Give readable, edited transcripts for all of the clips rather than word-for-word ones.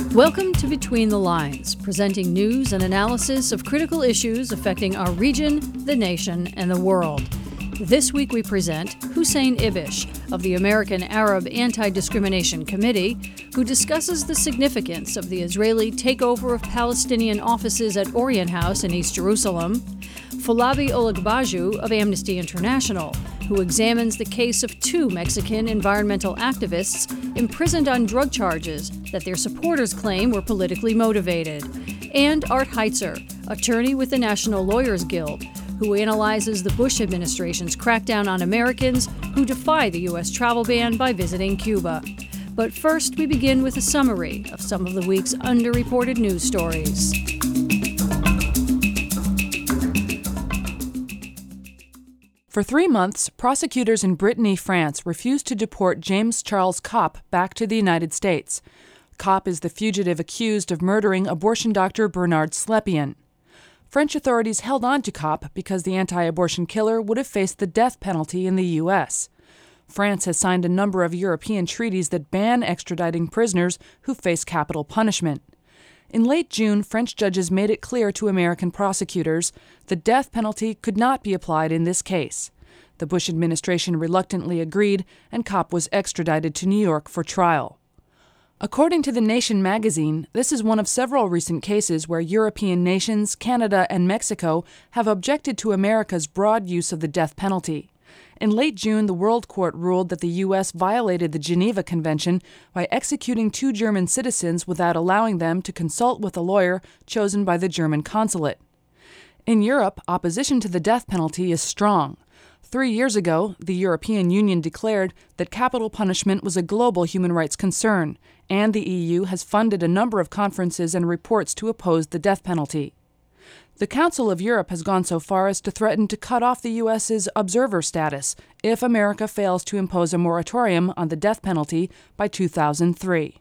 Welcome to Between the Lines, presenting news and analysis of critical issues affecting our region, the nation, and the world. This week we present Hussein Ibish of the American Arab Anti-Discrimination Committee, who discusses the significance of the Israeli takeover of Palestinian offices at Orient House in East Jerusalem, Falabi Olagbaju of Amnesty International, who examines the case of two Mexican environmental activists imprisoned on drug charges that their supporters claim were politically motivated, and Art Heitzer, attorney with the National Lawyers Guild, who analyzes the Bush administration's crackdown on Americans who defy the U.S. travel ban by visiting Cuba. But first, we begin with a summary of some of the week's underreported news stories. For 3 months, prosecutors in Brittany, France, refused to deport James Charles Kopp back to the United States. Kopp is the fugitive accused of murdering abortion doctor Bernard Slepian. French authorities held on to Kopp because the anti-abortion killer would have faced the death penalty in the U.S. France has signed a number of European treaties that ban extraditing prisoners who face capital punishment. In late June, French judges made it clear to American prosecutors the death penalty could not be applied in this case. The Bush administration reluctantly agreed, and Kopp was extradited to New York for trial. According to The Nation magazine, this is one of several recent cases where European nations, Canada, and Mexico have objected to America's broad use of the death penalty. In late June, the World Court ruled that the U.S. violated the Geneva Convention by executing 2 German citizens without allowing them to consult with a lawyer chosen by the German consulate. In Europe, opposition to the death penalty is strong. 3 years ago, the European Union declared that capital punishment was a global human rights concern, and the EU has funded a number of conferences and reports to oppose the death penalty. The Council of Europe has gone so far as to threaten to cut off the U.S.'s observer status if America fails to impose a moratorium on the death penalty by 2003.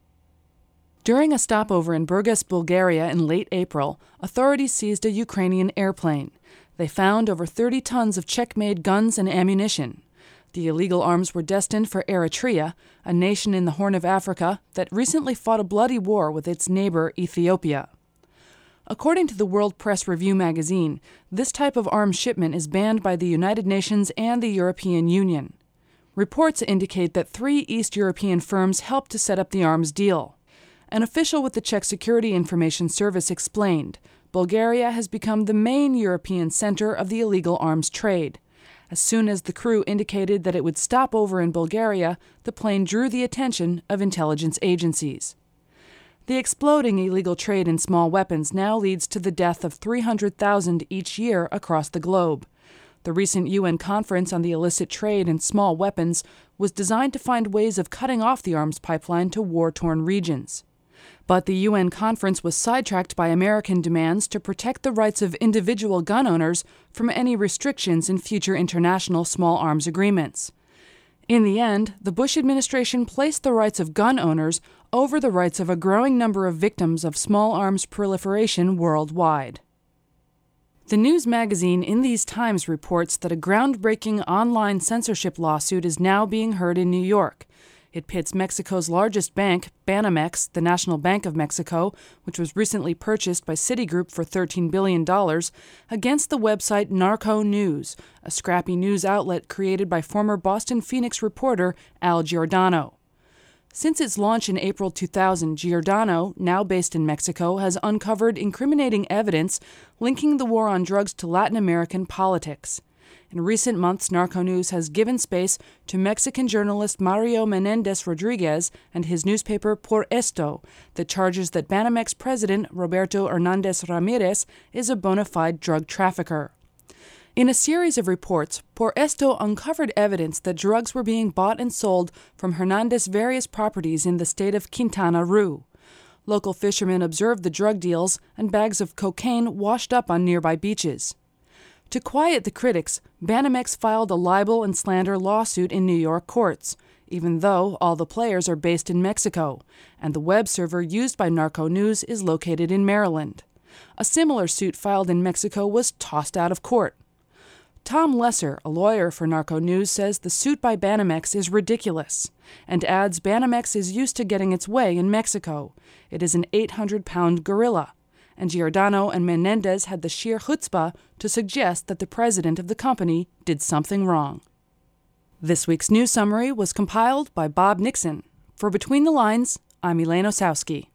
During a stopover in Burgas, Bulgaria in late April, authorities seized a Ukrainian airplane. They found over 30 tons of Czech-made guns and ammunition. The illegal arms were destined for Eritrea, a nation in the Horn of Africa that recently fought a bloody war with its neighbor Ethiopia. According to the World Press Review magazine, this type of arms shipment is banned by the United Nations and the European Union. Reports indicate that 3 East European firms helped to set up the arms deal. An official with the Czech Security Information Service explained, Bulgaria has become the main European center of the illegal arms trade. As soon as the crew indicated that it would stop over in Bulgaria, the plane drew the attention of intelligence agencies. The exploding illegal trade in small weapons now leads to the death of 300,000 each year across the globe. The recent UN conference on the illicit trade in small weapons was designed to find ways of cutting off the arms pipeline to war-torn regions. But the UN conference was sidetracked by American demands to protect the rights of individual gun owners from any restrictions in future international small arms agreements. In the end, the Bush administration placed the rights of gun owners over the rights of a growing number of victims of small arms proliferation worldwide. The news magazine In These Times reports that a groundbreaking online censorship lawsuit is now being heard in New York. It pits Mexico's largest bank, Banamex, the National Bank of Mexico, which was recently purchased by Citigroup for $13 billion, against the website Narco News, a scrappy news outlet created by former Boston Phoenix reporter Al Giordano. Since its launch in April 2000, Giordano, now based in Mexico, has uncovered incriminating evidence linking the war on drugs to Latin American politics. In recent months, Narco News has given space to Mexican journalist Mario Menendez Rodriguez and his newspaper Por Esto that charges that Banamex president Roberto Hernandez Ramirez is a bona fide drug trafficker. In a series of reports, Por Esto uncovered evidence that drugs were being bought and sold from Hernandez's various properties in the state of Quintana Roo. Local fishermen observed the drug deals and bags of cocaine washed up on nearby beaches. To quiet the critics, Banamex filed a libel and slander lawsuit in New York courts, even though all the players are based in Mexico, and the web server used by Narco News is located in Maryland. A similar suit filed in Mexico was tossed out of court. Tom Lesser, a lawyer for Narco News, says the suit by Banamex is ridiculous and adds Banamex is used to getting its way in Mexico. It is an 800-pound gorilla. And Giordano and Menendez had the sheer chutzpah to suggest that the president of the company did something wrong. This week's news summary was compiled by Bob Nixon. For Between the Lines, I'm Elaine Osowski.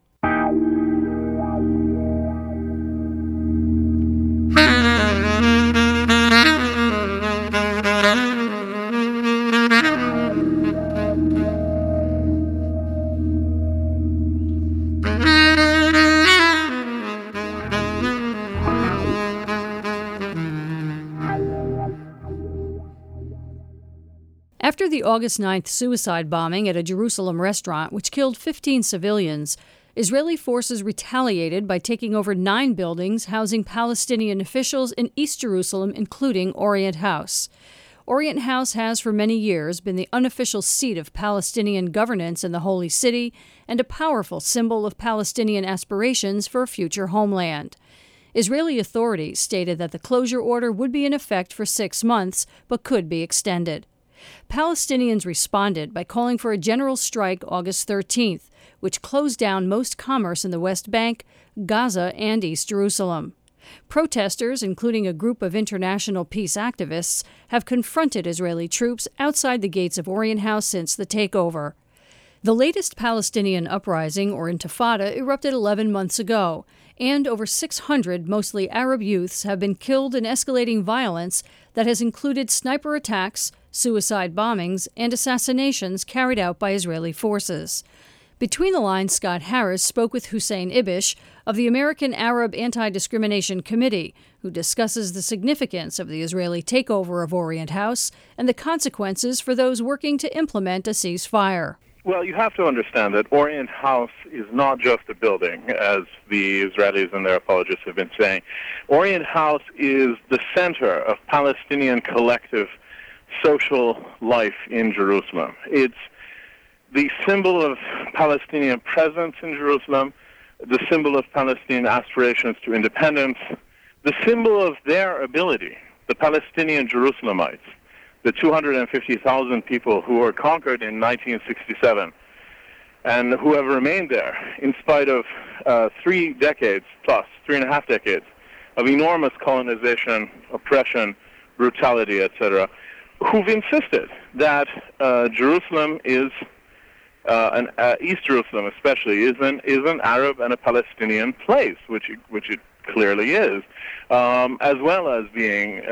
After the August 9th suicide bombing at a Jerusalem restaurant, which killed 15 civilians, Israeli forces retaliated by taking over 9 buildings housing Palestinian officials in East Jerusalem, including Orient House. Orient House has for many years been the unofficial seat of Palestinian governance in the Holy City and a powerful symbol of Palestinian aspirations for a future homeland. Israeli authorities stated that the closure order would be in effect for 6 months, but could be extended. Palestinians responded by calling for a general strike August 13th, which closed down most commerce in the West Bank, Gaza, and East Jerusalem. Protesters, including a group of international peace activists, have confronted Israeli troops outside the gates of Orient House since the takeover. The latest Palestinian uprising, or Intifada, erupted 11 months ago, and over 600 mostly Arab youths have been killed in escalating violence that has included sniper attacks, suicide bombings, and assassinations carried out by Israeli forces. Between the Lines, Scott Harris spoke with Hussein Ibish of the American Arab Anti-Discrimination Committee, who discusses the significance of the Israeli takeover of Orient House and the consequences for those working to implement a ceasefire. Well, you have to understand that Orient House is not just a building, as the Israelis and their apologists have been saying. Orient House is the center of Palestinian collective social life in Jerusalem. It's the symbol of Palestinian presence in Jerusalem, the symbol of Palestinian aspirations to independence, the symbol of their ability, the Palestinian Jerusalemites, the 250,000 people who were conquered in 1967 and who have remained there in spite of 3 decades plus, 3.5 decades of enormous colonization, oppression, brutality, etc., who've insisted that Jerusalem is, East Jerusalem especially, is an Arab and a Palestinian place, which it clearly is, as well as being,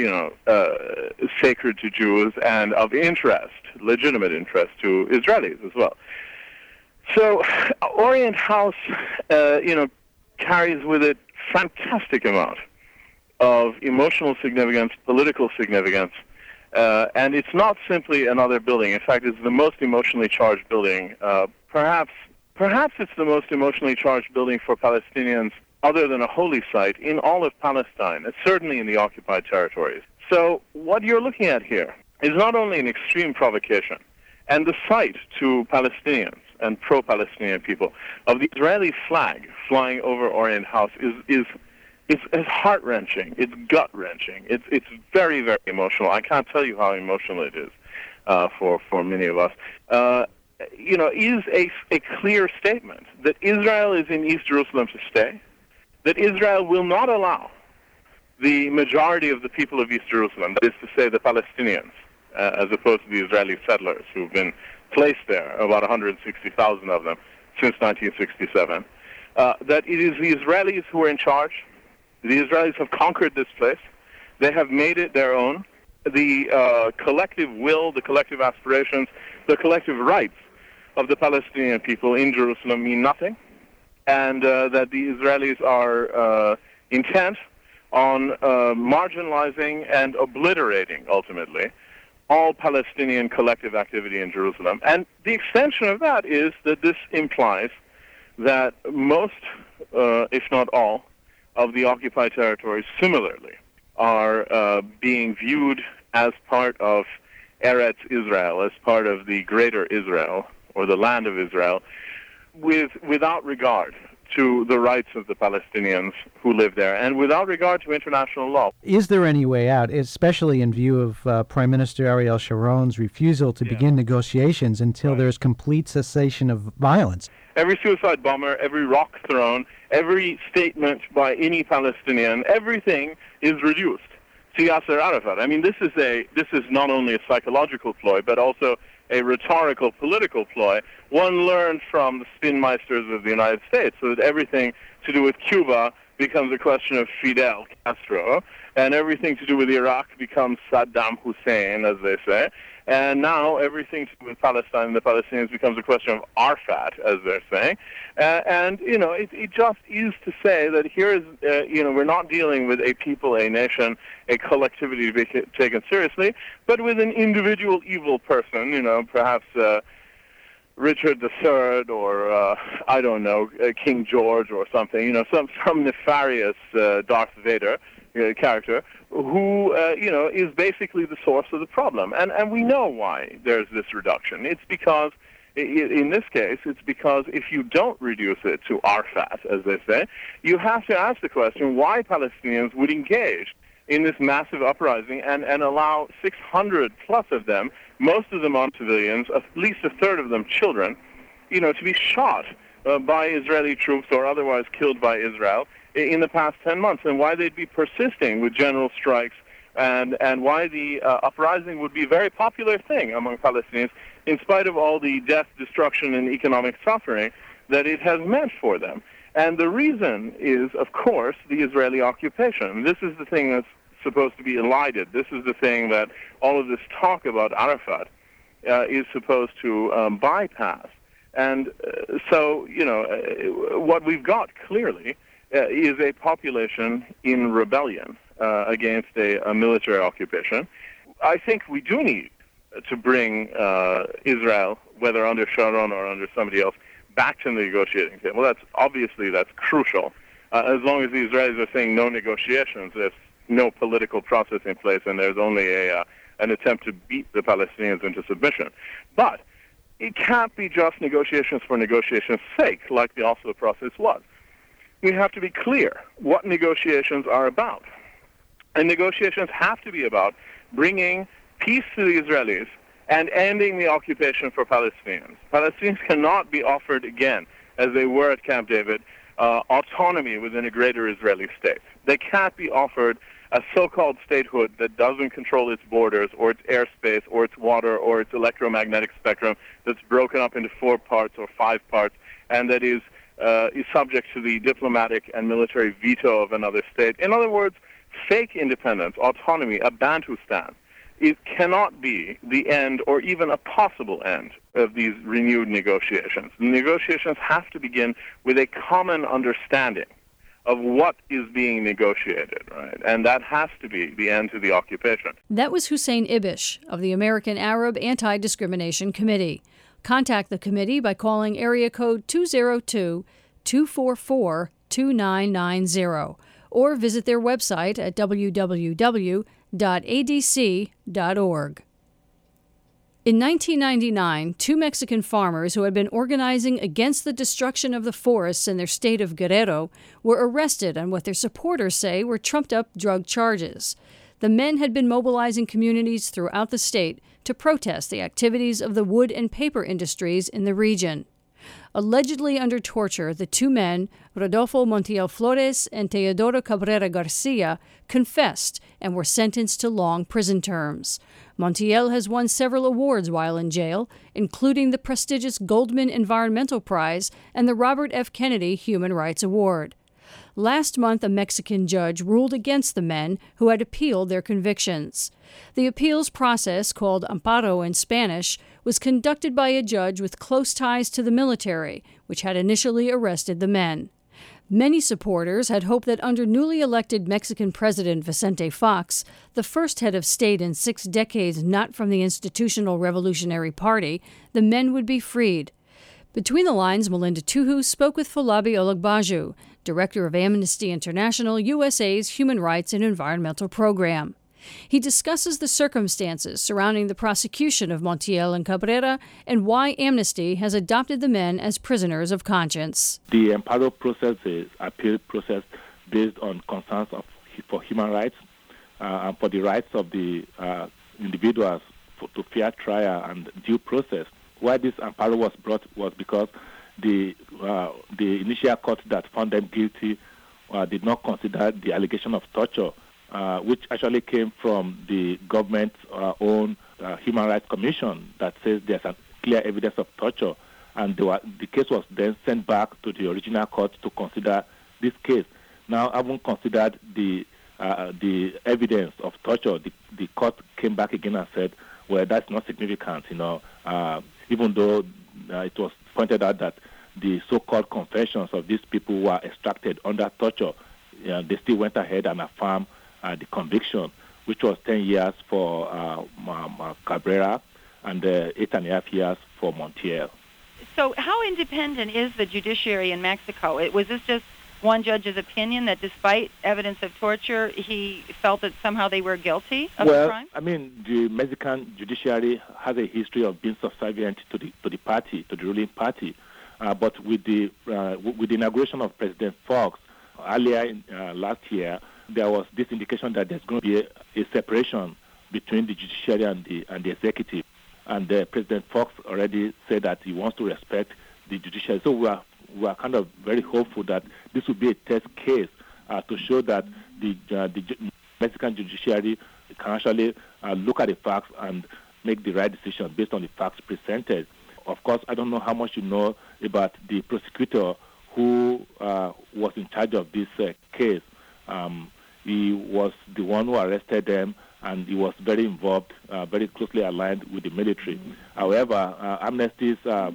sacred to Jews and of interest, legitimate interest to Israelis as well. So Orient House, carries with it fantastic amount of emotional significance, political significance, and it's not simply another building. In fact, it's the most emotionally charged building. Perhaps it's the most emotionally charged building for Palestinians other than a holy site in all of Palestine, and certainly in the occupied territories. So what you're looking at here is not only an extreme provocation, and the sight to Palestinians and pro-Palestinian people of the Israeli flag flying over Orient House is heart-wrenching, it's gut-wrenching, it's very, very emotional. I can't tell you how emotional it is for many of us. Is a clear statement that Israel is in East Jerusalem to stay, that Israel will not allow the majority of the people of East Jerusalem, that is to say the Palestinians, as opposed to the Israeli settlers who've been placed there, about 160,000 of them, since 1967, that it is the Israelis who are in charge. The Israelis have conquered this place. They have made it their own. The collective will, the collective aspirations, the collective rights of the Palestinian people in Jerusalem mean nothing, and that the Israelis are intent on marginalizing and obliterating, ultimately, all Palestinian collective activity in Jerusalem. And the extension of that is that this implies that most, if not all, of the occupied territories similarly are being viewed as part of Eretz Israel, as part of the greater Israel, or the land of Israel, without regard to the rights of the Palestinians who live there, and without regard to international law. Is there any way out, especially in view of Prime Minister Ariel Sharon's refusal to begin negotiations until there's complete cessation of violence? Every suicide bomber, every rock thrown, every statement by any Palestinian, everything is reduced to Yasser Arafat. I mean, this is not only a psychological ploy, but also a rhetorical political ploy, one learned from the spinmeisters of the United States, so that everything to do with Cuba becomes a question of Fidel Castro, and everything to do with Iraq becomes Saddam Hussein, as they say, and now everything to do with Palestine and the Palestinians becomes a question of Arafat, as they're saying. It just is to say that here is, we're not dealing with a people, a nation, a collectivity to be taken seriously, but with an individual evil person, perhaps Richard III or, King George or something, some nefarious Darth Vader character who, is basically the source of the problem. And we know why there's this reduction. It's because, in this case, it's because if you don't reduce it to Arafat, as they say, you have to ask the question why Palestinians would engage in this massive uprising and allow 600 plus of them, most of them on civilians, at least a third of them children, to be shot by Israeli troops or otherwise killed by Israel in the past 10 months, and why they'd be persisting with general strikes, and why the uprising would be a very popular thing among Palestinians, in spite of all the death, destruction, and economic suffering that it has meant for them. And the reason is, of course, the Israeli occupation. This is the thing that's supposed to be elided. This is the thing that all of this talk about Arafat is supposed to bypass. And what we've got clearly is a population in rebellion against a military occupation. I think we do need to bring Israel, whether under Sharon or under somebody else, back to the negotiating table. That's crucial. As long as the Israelis are saying no negotiations, there's no political process in place, and there's only an attempt to beat the Palestinians into submission. But it can't be just negotiations for negotiations' sake, like the Oslo process was. We have to be clear what negotiations are about. And negotiations have to be about bringing peace to the Israelis and ending the occupation for Palestinians. Palestinians cannot be offered again, as they were at Camp David, autonomy within a greater Israeli state. They can't be offered a so-called statehood that doesn't control its borders or its airspace or its water or its electromagnetic spectrum, that's broken up into 4 parts or 5 parts, and that is subject to the diplomatic and military veto of another state. In other words, fake independence, autonomy, a Bantustan. It cannot be the end or even a possible end of these renewed negotiations. The negotiations have to begin with a common understanding of what is being negotiated, right? And that has to be the end to the occupation. That was Hussein Ibish of the American Arab Anti-Discrimination Committee. Contact the committee by calling area code 202-244-2990 or visit their website at www.adc.org. In 1999, 2 Mexican farmers who had been organizing against the destruction of the forests in their state of Guerrero were arrested on what their supporters say were trumped-up drug charges. The men had been mobilizing communities throughout the state to protest the activities of the wood and paper industries in the region. Allegedly under torture, the 2 men, Rodolfo Montiel Flores and Teodoro Cabrera Garcia, confessed and were sentenced to long prison terms. Montiel has won several awards while in jail, including the prestigious Goldman Environmental Prize and the Robert F. Kennedy Human Rights Award. Last month, a Mexican judge ruled against the men who had appealed their convictions. The appeals process, called amparo in Spanish, was conducted by a judge with close ties to the military, which had initially arrested the men. Many supporters had hoped that under newly elected Mexican President Vicente Fox, the first head of state in 6 decades not from the Institutional Revolutionary Party, the men would be freed. Between the lines, Melinda Tuhu spoke with Folabi Ologbaju, director of Amnesty International USA's Human Rights and Environmental Program. He discusses the circumstances surrounding the prosecution of Montiel and Cabrera and why Amnesty has adopted the men as prisoners of conscience. The Amparo process is an appeal process based on concerns for human rights and for the rights of the individuals to fair trial and due process. Why this Amparo was brought was because the initial court that found them guilty did not consider the allegation of torture, which actually came from the government's own Human Rights Commission that says there's a clear evidence of torture. And the case was then sent back to the original court to consider this case. Now, having considered the evidence of torture, the court came back again and said, well, that's not significant, even though it was pointed out that the so-called confessions of these people were extracted under torture. They still went ahead and affirmed the conviction, which was 10 years for Cabrera and 8.5 years for Montiel. So how independent is the judiciary in Mexico? Was this just one judge's opinion that despite evidence of torture, he felt that somehow they were guilty of the crime? I mean, the Mexican judiciary has a history of being subservient to the party, to the ruling party. But with the inauguration of President Fox earlier last year, there was this indication that there's going to be a separation between the judiciary and the executive. And President Fox already said that he wants to respect the judiciary. So we are kind of very hopeful that this will be a test case to show that the Mexican judiciary can actually look at the facts and make the right decision based on the facts presented. Of course, I don't know how much you know about the prosecutor who was in charge of this case. He was the one who arrested them, and he was very involved, very closely aligned with the military. However, Amnesty's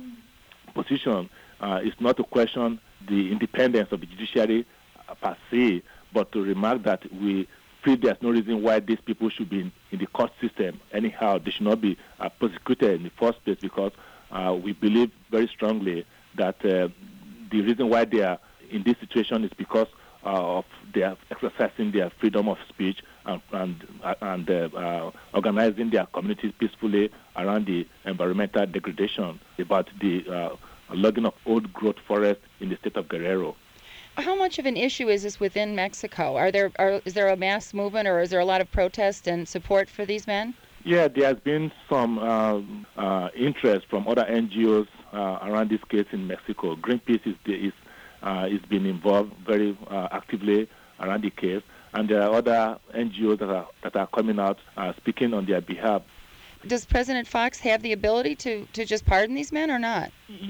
position is not to question the independence of the judiciary per se, but to remark that we feel there's no reason why these people should be in the court system. Anyhow, they should not be prosecuted in the first place, because we believe very strongly that the reason why they are in this situation is because of their exercising their freedom of speech and organizing their communities peacefully around the environmental degradation, about the logging of old-growth forests in the state of Guerrero. How much of an issue is this within Mexico? Is there a mass movement, or is there a lot of protest and support for these men? Yeah, there has been some interest from other NGOs around this case in Mexico. Greenpeace is been involved very actively around the case, and there are other NGOs that are coming out speaking on their behalf. Does President Fox have the ability to just pardon these men or not?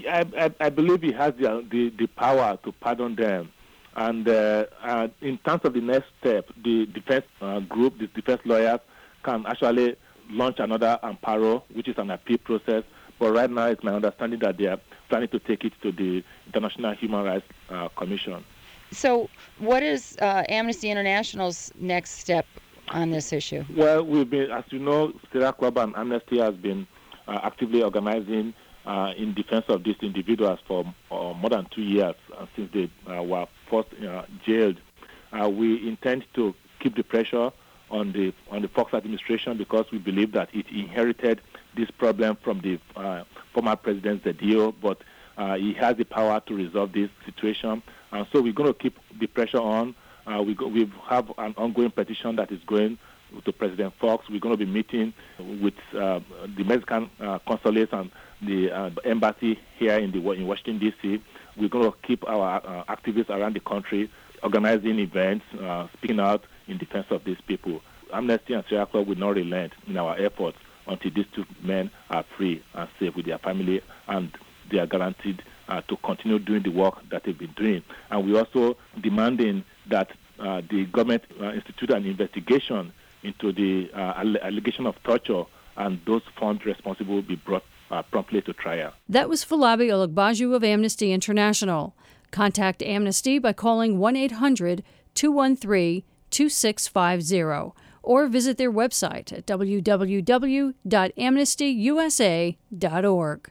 I believe he has the power to pardon them. And in terms of the next step, the defense group, the defense lawyers, can actually launch another amparo, which is an appeal process. But right now, it's my understanding that they are planning to take it to the International Human Rights Commission. So what is Amnesty International's next step on this issue? Well, we've been, as you know, Sierra Club and Amnesty has been actively organizing in defense of these individuals for more than 2 years since they were first jailed. We intend to keep the pressure on the Fox administration, because we believe that it inherited this problem from the former president Zedillo, but he has the power to resolve this situation. So we're going to keep the pressure on. We have an ongoing petition that is going to President Fox. We're going to be meeting with the Mexican consulate and the embassy here in Washington, D.C. We're going to keep our activists around the country organizing events, speaking out in defense of these people. Amnesty and Sierra Club will not relent in our efforts until these two men are free and safe with their family, and they are guaranteed to continue doing the work that they've been doing. And we're also demanding that the government institute an investigation into the allegation of torture, and those found responsible will be brought promptly to trial. That was Falabi Olagbaju of Amnesty International. Contact Amnesty by calling 1-800-213-2650 or visit their website at www.amnestyusa.org.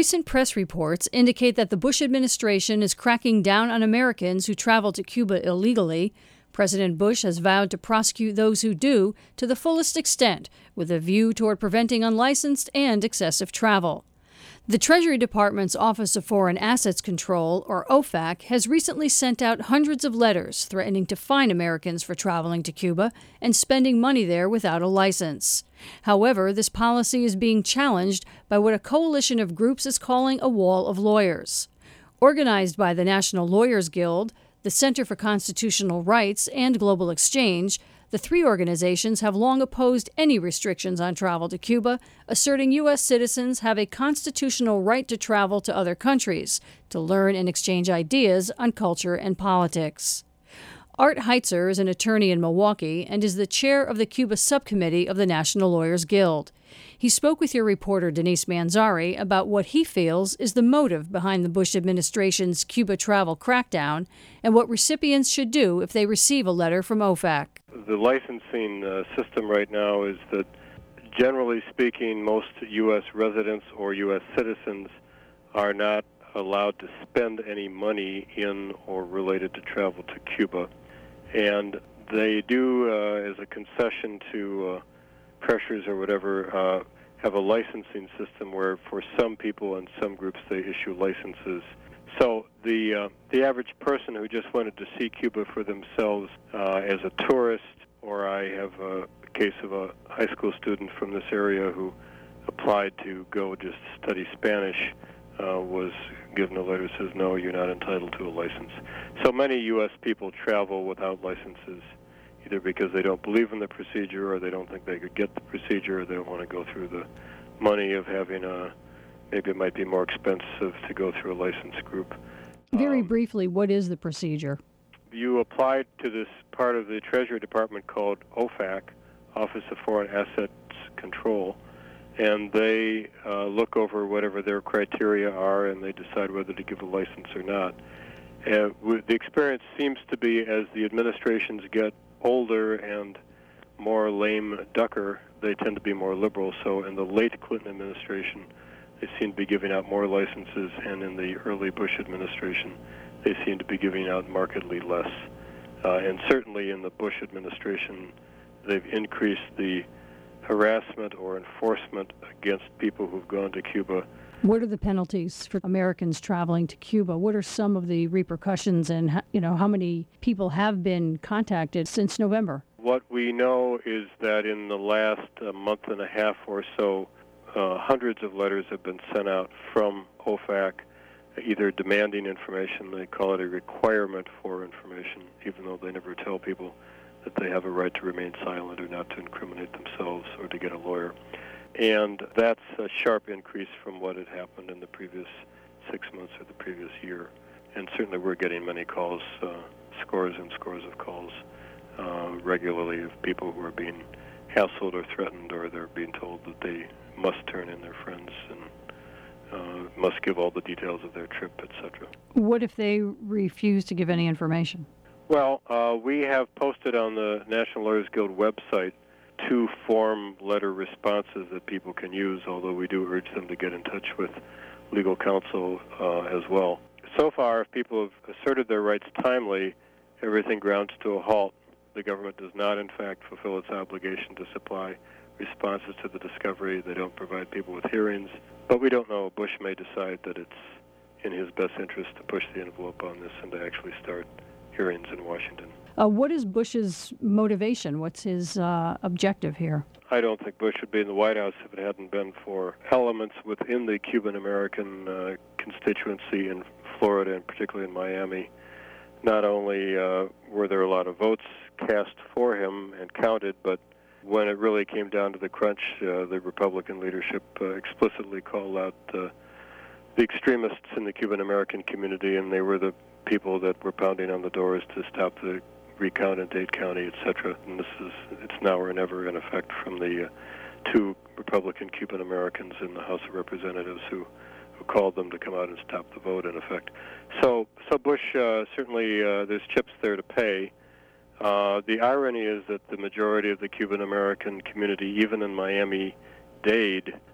Recent press reports indicate that the Bush administration is cracking down on Americans who travel to Cuba illegally. President Bush has vowed to prosecute those who do to the fullest extent, with a view toward preventing unlicensed and excessive travel. The Treasury Department's Office of Foreign Assets Control, or OFAC, has recently sent out hundreds of letters threatening to fine Americans for traveling to Cuba and spending money there without a license. However, this policy is being challenged by what a coalition of groups is calling a wall of lawyers. Organized by the National Lawyers Guild, the Center for Constitutional Rights, and Global Exchange, the three organizations have long opposed any restrictions on travel to Cuba, asserting U.S. citizens have a constitutional right to travel to other countries to learn and exchange ideas on culture and politics. Art Heitzer is an attorney in Milwaukee and is the chair of the Cuba subcommittee of the National Lawyers Guild. He spoke with your reporter Denise Manzari about what he feels is the motive behind the Bush administration's Cuba travel crackdown and what recipients should do if they receive a letter from OFAC. The licensing system right now is that, generally speaking, most U.S. residents or U.S. citizens are not allowed to spend any money in or related to travel to Cuba. And they do, as a concession to pressures or whatever, have a licensing system where for some people and some groups they issue licenses. So the average person who just wanted to see Cuba for themselves as a tourist, or I have a case of a high school student from this area who applied to go just study Spanish, was given a letter that says, no, you're not entitled to a license. So many U.S. people travel without licenses, either because they don't believe in the procedure or they don't think they could get the procedure, or they don't want to go through the money of having maybe it might be more expensive to go through a licensed group. Very briefly, what is the procedure? You apply to this part of the Treasury Department called OFAC, Office of Foreign Assets Control, and they look over whatever their criteria are and they decide whether to give a license or not. The experience seems to be, as the administrations get older and more lame ducker, they tend to be more liberal. So in the late Clinton administration, they seem to be giving out more licenses, and in the early Bush administration, they seem to be giving out markedly less. And certainly in the Bush administration, they've increased the harassment or enforcement against people who've gone to Cuba. What are the penalties for Americans traveling to Cuba? What are some of the repercussions, and how many people have been contacted since November? What we know is that in the last month and a half or so, hundreds of letters have been sent out from OFAC, either demanding information, they call it a requirement for information, even though they never tell people that they have a right to remain silent or not to incriminate themselves or to get a lawyer. And that's a sharp increase from what had happened in the previous 6 months or the previous year. And certainly we're getting many calls, scores and scores of calls regularly of people who are being hassled or threatened, or they're being told that they must turn in their friends and must give all the details of their trip, etc. What if they refuse to give any information? Well, we have posted on the National Lawyers Guild website 2 form letter responses that people can use, although we do urge them to get in touch with legal counsel as well. So far, if people have asserted their rights timely, everything grounds to a halt. The government does not, in fact, fulfill its obligation to supply responses to the discovery. They don't provide people with hearings. But we don't know. Bush may decide that it's in his best interest to push the envelope on this and to actually start hearings in Washington. What is Bush's motivation? What's his objective here? I don't think Bush would be in the White House if it hadn't been for elements within the Cuban-American constituency in Florida, and particularly in Miami. Not only were there a lot of votes cast for him and counted, but when it really came down to the crunch, the Republican leadership explicitly called out the extremists in the Cuban-American community, and they were the people that were pounding on the doors to stop the recount in Dade County, etc. And it's now or never in effect from the 2 Republican Cuban-Americans in the House of Representatives who called them to come out and stop the vote, in effect. So Bush, certainly there's chips there to pay. The irony is that the majority of the Cuban-American community, even in Miami-Dade,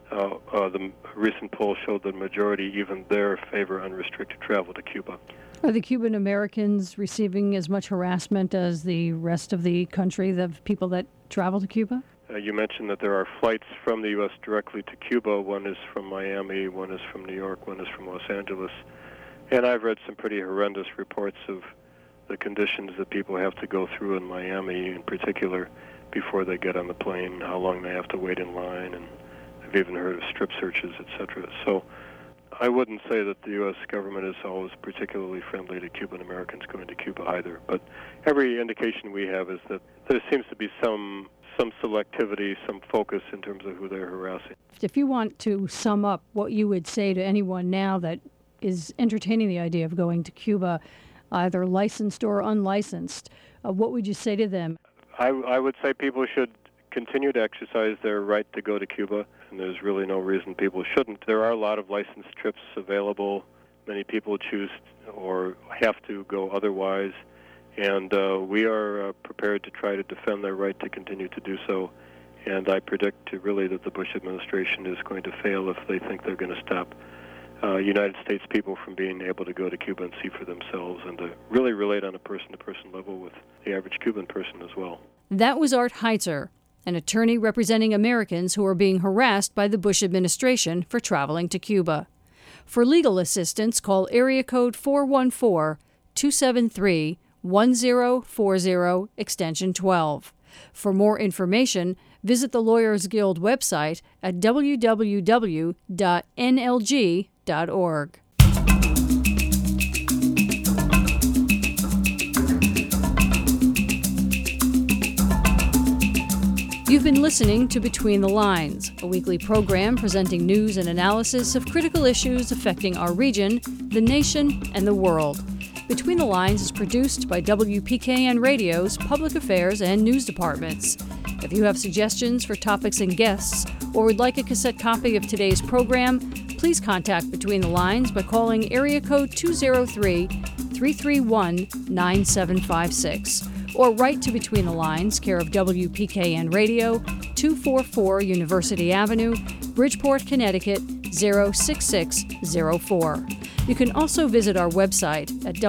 the recent poll showed the majority, even there, favor unrestricted travel to Cuba. Are the Cuban Americans receiving as much harassment as the rest of the country, the people that travel to Cuba? You mentioned that there are flights from the U.S. directly to Cuba. One is from Miami, one is from New York, one is from Los Angeles. And I've read some pretty horrendous reports of the conditions that people have to go through in Miami in particular before they get on the plane, how long they have to wait in line, and I've even heard of strip searches, etc. So I wouldn't say that the U.S. government is always particularly friendly to Cuban Americans going to Cuba either. But every indication we have is that there seems to be some selectivity, some focus in terms of who they're harassing. If you want to sum up what you would say to anyone now that is entertaining the idea of going to Cuba, either licensed or unlicensed, what would you say to them? I would say people should continue to exercise their right to go to Cuba, and there's really no reason people shouldn't. There are a lot of licensed trips available. Many people choose or have to go otherwise, and we are prepared to try to defend their right to continue to do so. And I predict really that the Bush administration is going to fail if they think they're going to stop United States people from being able to go to Cuba and see for themselves and to really relate on a person-to-person level with the average Cuban person as well. That was Art Heitzer, an attorney representing Americans who are being harassed by the Bush administration for traveling to Cuba. For legal assistance, call area code 414-273-1040, extension 12. For more information, visit the Lawyers Guild website at www.nlg.org. You've been listening to Between the Lines, a weekly program presenting news and analysis of critical issues affecting our region, the nation, and the world. Between the Lines is produced by WPKN Radio's Public Affairs and News Departments. If you have suggestions for topics and guests, or would like a cassette copy of today's program, please contact Between the Lines by calling area code 203-331-9756, or write to Between the Lines, care of WPKN Radio, 244 University Avenue, Bridgeport, Connecticut, 06604. You can also visit our website at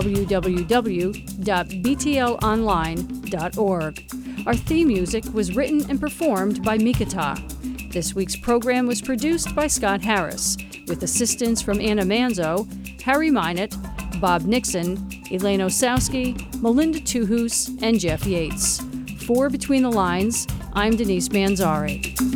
www.btlonline.org. Our theme music was written and performed by Mikata. This week's program was produced by Scott Harris, with assistance from Anna Manzo, Harry Minott, Bob Nixon, Elaine Osowski, Melinda Tuhus, and Jeff Yates. For Between the Lines, I'm Denise Manzari.